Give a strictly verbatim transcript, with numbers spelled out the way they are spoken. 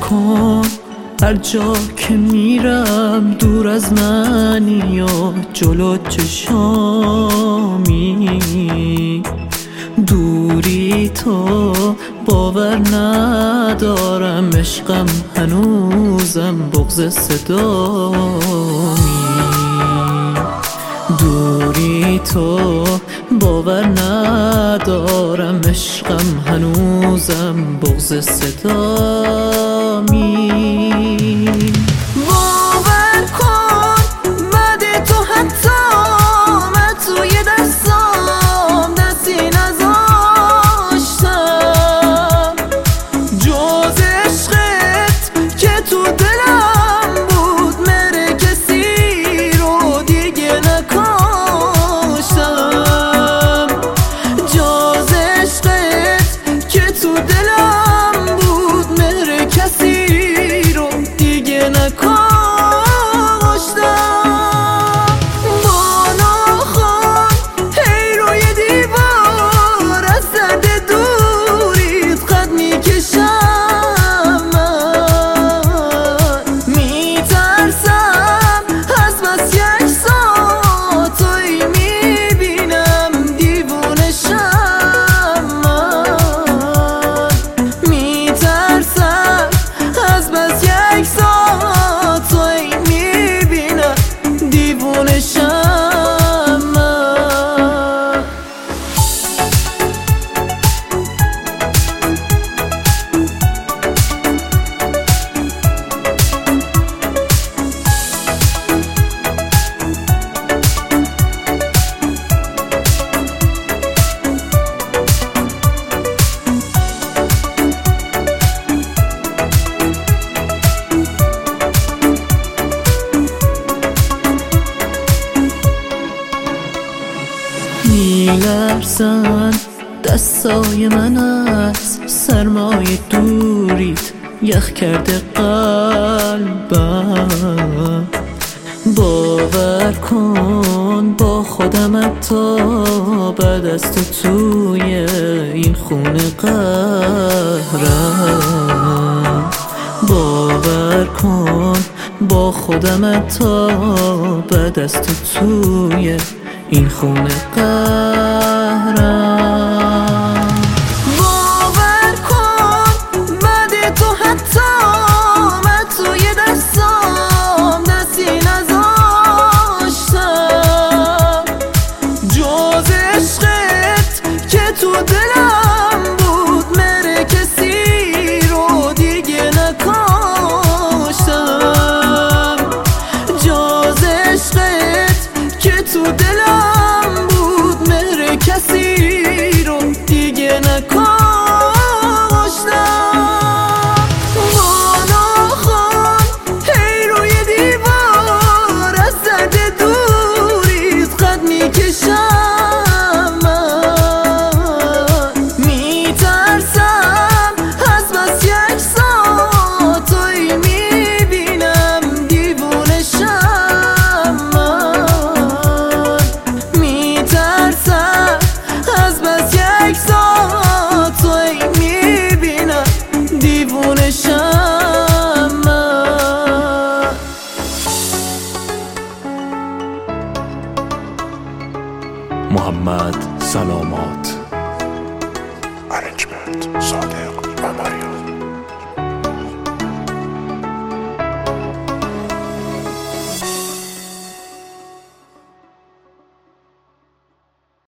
کن هر جا که میرم دور از منی یا جلو چشامی. دوری تو باور ندارم، عشقم هنوزم بغض صدامی. دوری تو باور ندارم، عشقم هنوزم بغض صدامی. باور کن بعد تو حتی من توی دستام دستی نذاشتم جز عشقت که تو دلم بود، مهر کسی رو دیگه نکاشتم. جز عشقت که تو دلم بود، مهر کسی رو دیگه نکاشتم. میلرزن دستای من از سرمای دوریت، یخ کرده قلبم. باور کن با خودم حتی بعد از تو توی این خونه قهرم. باور کن با خودم حتی بعد از تو توی این خونه قهرم. باور کن بعد تو حتی من توی دستام دستی نذاشتم جز عشقت که تو دلم بود، مهر کسی رو دیگه نکاشتم. جز عشقت که تو دلم بود، مهر کسی رو دیگه نکاشتم. بالا خوان هی روی دیوار از درد دوریت قد میکشم. من میترسم از بس یک ساعت توی میبینم دیوونشم. من میترسم از بس یک ساعت توی میبینم دیوونشم. من محمد سلامات، ارنجمنت صادق و مریان.